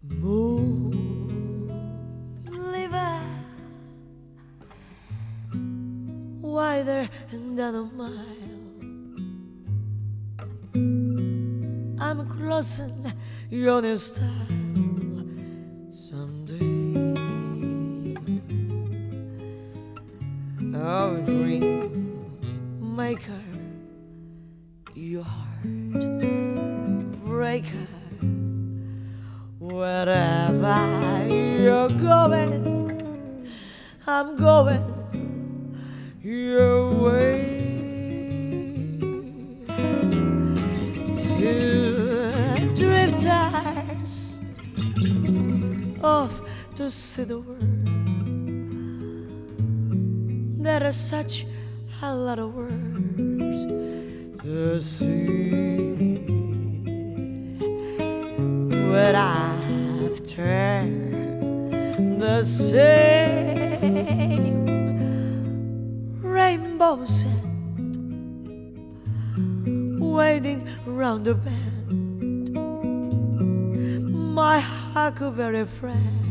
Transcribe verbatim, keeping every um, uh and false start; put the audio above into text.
Moon river, wider than a mile. I'm crossing your new style someday. Oh, dream maker, your heart breaker. Wherever you're going, I'm going your way. Two drifters off to see the world. There are such a lot of words to see. But after the same rainbows end, waiting round the bend, my huckleberry friend